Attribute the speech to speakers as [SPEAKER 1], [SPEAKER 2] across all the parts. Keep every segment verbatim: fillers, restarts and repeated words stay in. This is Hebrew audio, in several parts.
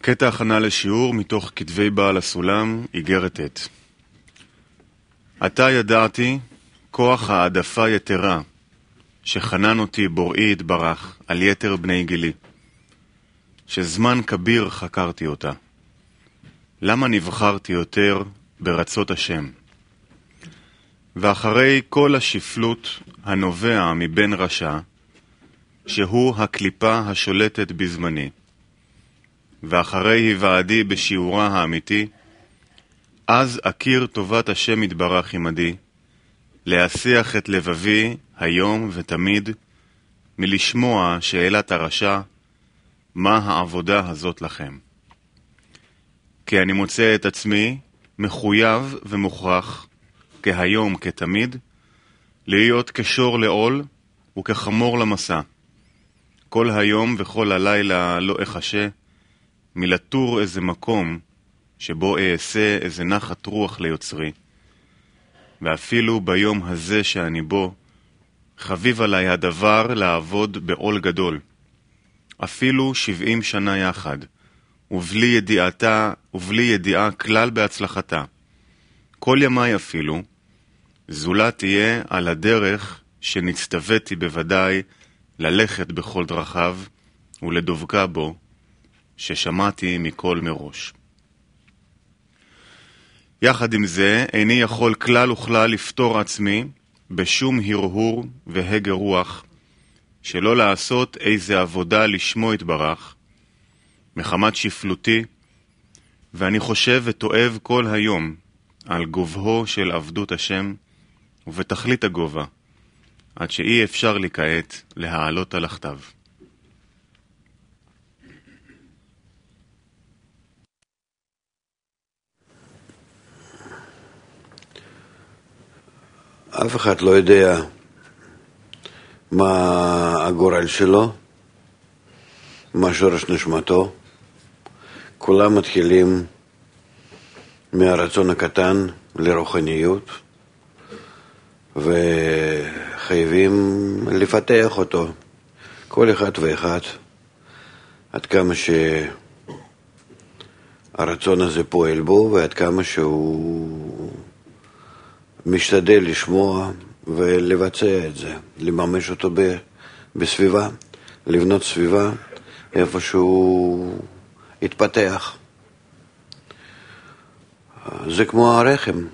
[SPEAKER 1] קטע הכנה לשיעור מתוך כתבי בעל הסולם, איגרת ט'. עתה ידעתי כוח העדפה יתרה, שחנן אותי בוראי יתברך על יתר בני גילי, שזמן כביר חקרתי אותה. למה נבחרתי יותר ברצות השם? ואחרי כל השפלות הנובע מבין רשע, שהוא הקליפה השולטת בזמני, ואחרי היוועדי בשיעורה האמיתי, אז אכיר טובת השם יתברך עמדי, להשיח את לבבי היום ותמיד, מלשמוע שאלת הרשע, מה העבודה הזאת לכם? כי אני מוצא את עצמי מחויב ומוכרח, כהיום כתמיד, להיות כשור לעול וכחמור למסע. כל היום וכל הלילה לא אחשה, מלטור איזה מקום שבו אעשה איזה נחת רוח ליוצרי. ואפילו ביום הזה שאני בו, חביב עליי הדבר לעבוד בעול גדול. אפילו שבעים שנה יחד, ובלי ידיעתה, ובלי ידיעה כלל בהצלחתה. כל ימי אפילו, זולה תהיה על הדרך שנצטוויתי בוודאי ללכת בכל דרכיו ולדבקה בו, ששמעתי מכל מראש. יחד עם זה, איני יכול כלל וכלל לפתור עצמי בשום הרהור והגר רוח, שלא לעשות איזה עבודה לשמו יתברך, מחמת שפלותי, ואני חושב ותואב כל היום על גובהו של עבדות השם, ובתכלית הגובה, עד שאי אפשר לי כעת להעלות על הכתב.
[SPEAKER 2] אף אחד לא יודע מה הגורל שלו, מה שורש נשמתו. כולם מתחילים מהרצון הקטן לרוחניות, וחייבים לפתח אותו, כל אחד ואחד, עד כמה שהרצון הזה פועל בו, ועד כמה שהוא משתדל לשמוע ולבצע את זה, לממש אותו ב, בסביבה, לבנות סביבה איפה שהוא יתפתח. זה כמו הרחם,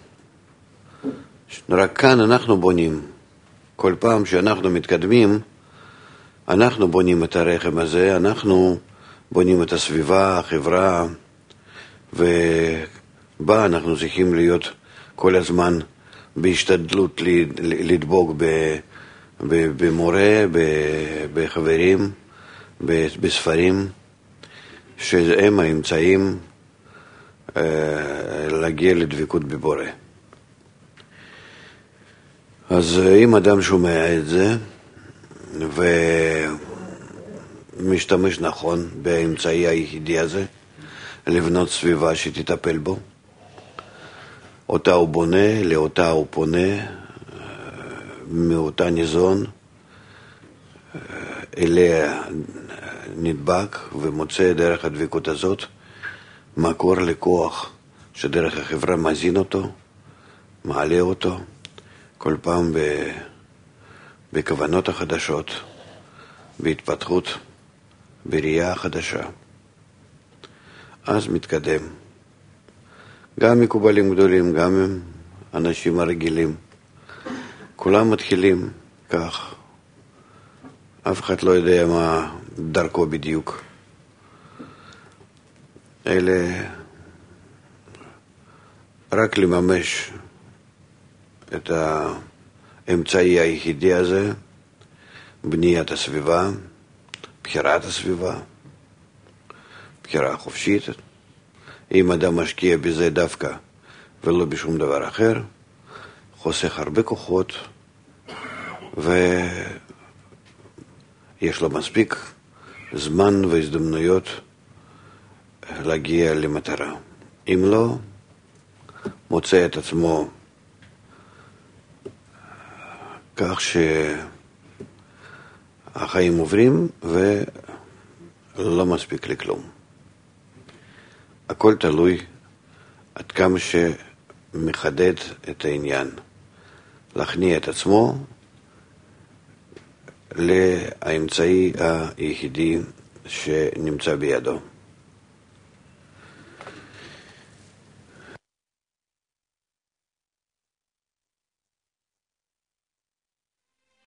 [SPEAKER 2] רק כאן אנחנו בונים. כל פעם שאנחנו מתקדמים, אנחנו בונים את הרחם הזה, אנחנו בונים את הסביבה, החברה, ובה אנחנו צריכים להיות כל הזמן בהשתדלות לדבוק במורה, בחברים, בספרים, שהם האמצעים להגיע לדבקות בבורא. אז אם אדם שומע את זה ומשתמש נכון באמצעי היחידי הזה, לבנות סביבה שתטפל בו, אותה הוא בונה, לאותה הוא פונה, מאותה ניזון, אליה נדבק ומוצא דרך הדבקות הזאת מקור לכוח שדרך החברה מזין אותו, מעלה אותו, כל פעם בכוונות החדשות, בהתפתחות, בראייה החדשה. אז מתקדם. גם מקובלים גדולים, גם הם אנשים הרגילים. כולם מתחילים כך. אף אחד לא יודע מה דרכו בדיוק. אלה רק לממש את האמצעי היחידי הזה, בניית הסביבה, בחירת הסביבה, בחירה חופשית. אם אדם משקיע בזה דווקא ולא בשום דבר אחר, חוסך הרבה כוחות ויש לו מספיק זמן והזדמנויות להגיע למטרה. אם לא, מוצא את עצמו כך שהחיים עוברים ולא מספיק לכלום. הכל תלוי עד כמה שמחדד את העניין, להכניע את עצמו לאמצעי היחידי שנמצא בידו.